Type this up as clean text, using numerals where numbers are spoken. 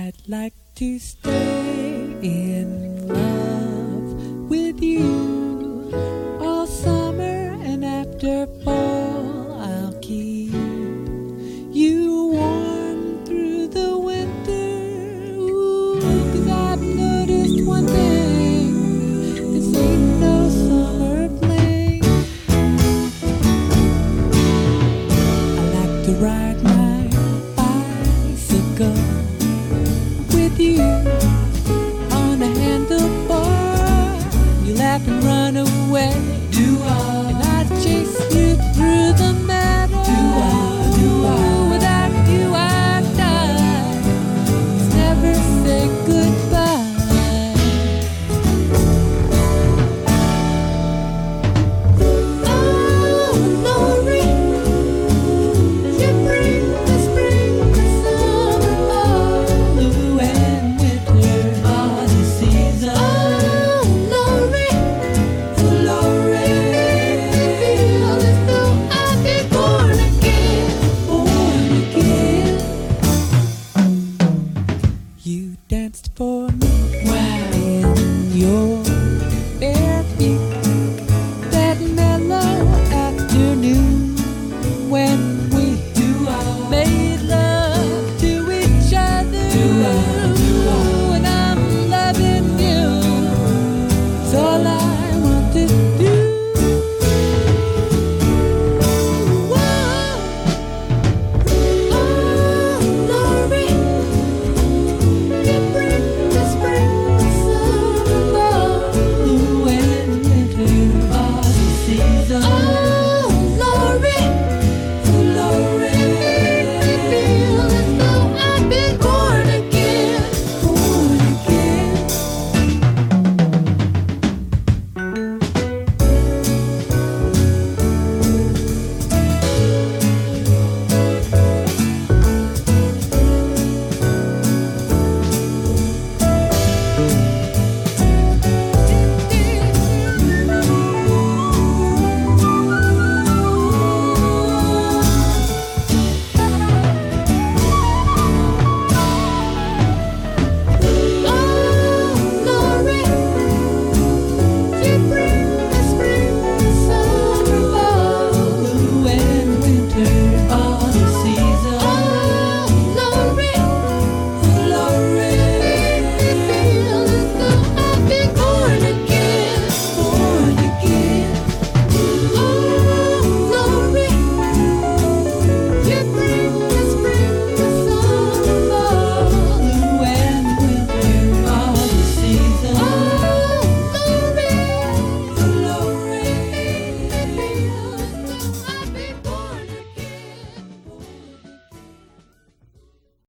I'd like to stay in love with you all summer, and after fall I'll keep you warm through the winter. Ooh, 'cause I've noticed one thing, this ain't no summer fling. I like to ride my bicycle with you on a handlebar. You laugh and run away, and I chase you through the